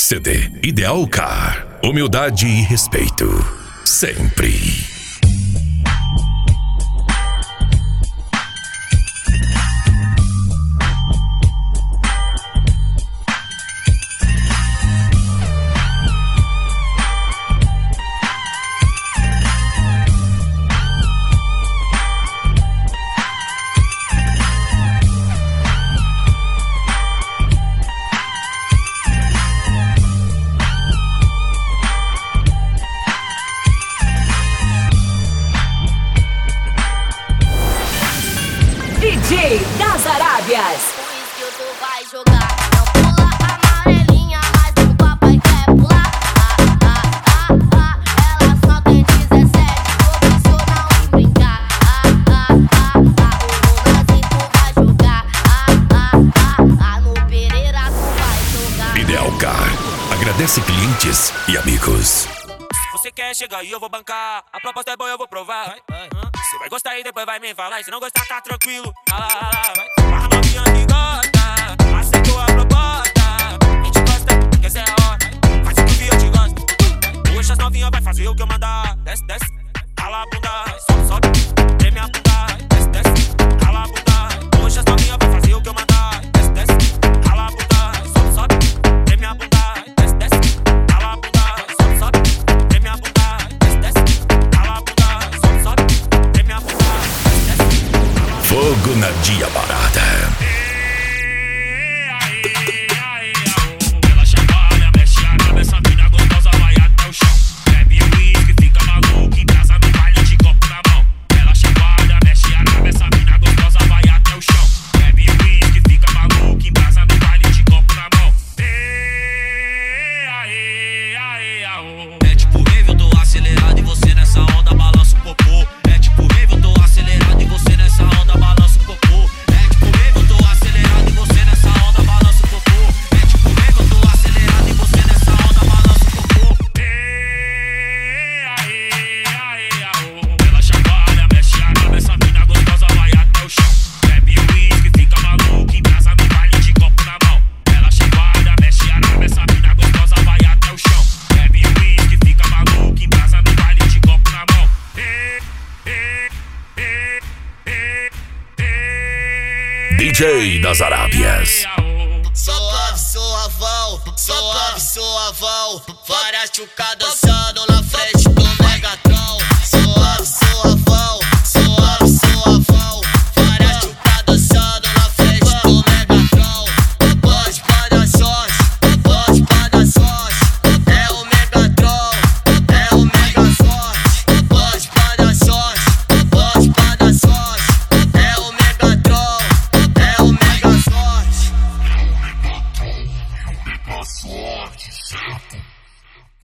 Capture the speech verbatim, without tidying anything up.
C D Ideal Car. Humildade e respeito. Sempre. D J das Arábias. Por isso que tu vai jogar. Não pula amarelinha, mas o papai quer pular. Ah, ah, ah, ah. Ela só tem dezessete, profissional em brincar. Ah, ah, ah, ah. O Lunazinho tu vai jogar. Ah, ah, ah, ah. No Pereira tu vai jogar. Ideal Car. Agradece clientes e amigos. Você quer chegar e eu vou bancar. A proposta é boa, eu vou provar. Você vai gostar e depois vai me falar. E se não gostar, tá tranquilo. Ah, ah, ah. A novinha que gosta, aceitou a proposta. A gente gosta, quer ser a hora. Faz o que eu te gosto. Hoje as novinhas vai fazer o que eu mandar. Desce, desce, rala a bunda. Sobe, sobe, treme a bunda. Desce, desce, rala a bunda. Hoje as novinhas vai fazer o que eu mandar. Desce, desce, rala a bunda. Sobe, sobe, treme a bunda. Desce, desce, rala a bunda. Sobe, sobe, treme a bunda. Desce, desce, rala a bunda. Sobe, sobe, treme a bunda. Desce, desce. Fogo na dia parada. Ela chacoalha, mexe a cabeça, mina gostosa vai até o chão. Bebe uísque, fica maluco, em casa no baile de copo na mão. Ela chacoalha, mexe a cabeça, mina gostosa vai até o chão. Bebe uísque, fica maluco, em casa no baile de copo na mão. É tipo rave, eu tô acelerado e você nessa onda balança o popô. É tipo rave, eu tô acelerado e você nessa onda balança o popô. É tipo rave, eu tô acelerado e você nessa onda balança o popô. É tipo rave, eu tô acelerado e você nessa onda balança o popô. Ela chacoalha, mexe a cabeça, mina gostosa vai até o chão. Bebe uísque, fica maluco, em casa no baile de copo na mão. Ela chacoalha, mexe a cabeça, mina gostosa vai até o chão. Bebe uísque, fica maluco, em casa no baile de copo na mão. D J das Arábias. Suave, suavão, suave, suavão. Várias chucadas dançando na frente